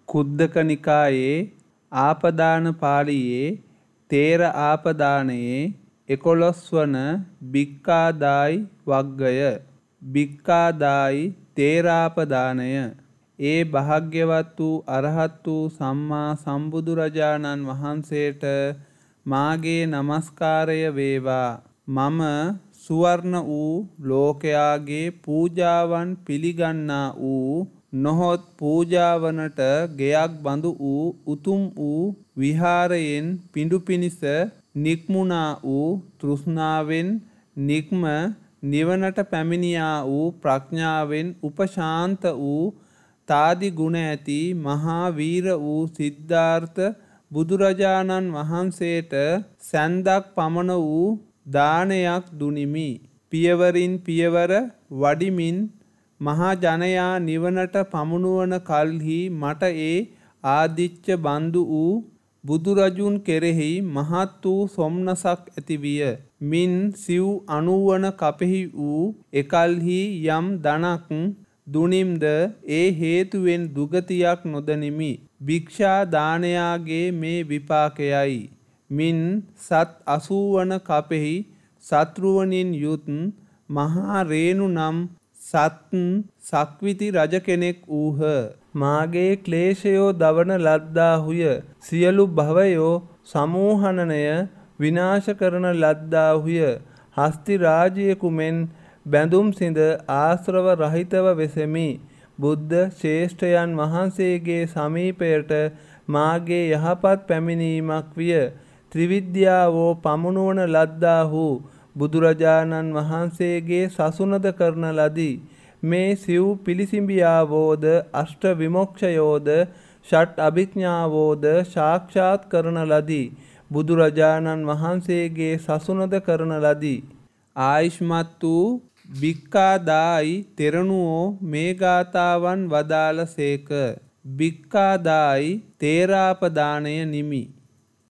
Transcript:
කුද්දක නිකායේ ආපදාන පාළියේ තේර ආපදානයේ 11 වන බික්කාදායි වග්ගය. බික්කාදායි තේරාපදානය. ඒ භාග්‍යවත් වූ අරහත් වූ සම්මා සම්බුදුරජාණන් වහන්සේට මාගේ නමස්කාරය වේවා. මම සුවර්ණ වූ ලෝකයාගේ පූජාවන් පිළිගන්නා වූ නොහොත් පූජාවනට ගෙයක් බඳු වූ උතුම් වූ විහාරයෙන් පිඬු පිණිස නික්මුණා වූ තෘෂ්ණාවෙන් නික්ම නිවනට පැමිණියා වූ ප්‍රඥාවෙන් උපශාන්ත වූ තාදි ගුණ ඇති මහා වීර වූ සිද්ධාර්ථ බුදුරජාණන් වහන්සේට සැන්දක් පමණ වූ දානයක් දුනිමි. පියවරින් පියවර වඩිමින් මහා ජනයා නිවනට පමුණුවන කල්හි මට ඒ ආදිච්ච බන්දු වූ බුදුරජුන් කෙරෙහි මහත් වූ සොම්නසක් ඇතිවිය. මින් සිව් 90 වන කපෙහි වූ එකල්හි යම් දනක් දුනිම්ද ඒ හේතුවෙන් දුගතියක් නොදනිමි. භික්ෂා දානයාගේ මේ විපාකයයි. මින් සත් 80 වන කපෙහි සත්රුවනින් යුත් මහා රේණු නම් සත් සක්විති රජ කෙනෙක් වූහ. මාගේ ක්ලේශයෝ දවන ලද්දාහුය. සියලු භවයෝ සමූහනනය විනාශ කරන ලද්දාහුය. හස්ති රාජ්‍යයෙකු මෙන් බැඳුම් සිඳ ආශ්‍රව රහිතව වෙසෙමි. බුද්ධ ශ්‍රේෂ්ඨයන් වහන්සේගේ සමීපයට මාගේ යහපත් පැමිණීමක් විය. ත්‍රිවිද්‍යාවෝ පමුණුවන ලද්දාහු බුදුරජාණන් වහන්සේගේ සසුනද කරන ලදී. මේ සිව් පිළිසිඹියාවෝද අෂ්ට විමොක්ෂයෝද ෂට් අභිඥාවෝද සාක්ෂාත් කරන ලදී. බුදුරජාණන් වහන්සේගේ සසුනද කරන ලදී. ආයිෂ්මත් වූ බික්කාදායි තෙරණුවෝ මේ ගාථාවන් වදාළ සේක. බික්කාදායි තේරාපදානය නිමි.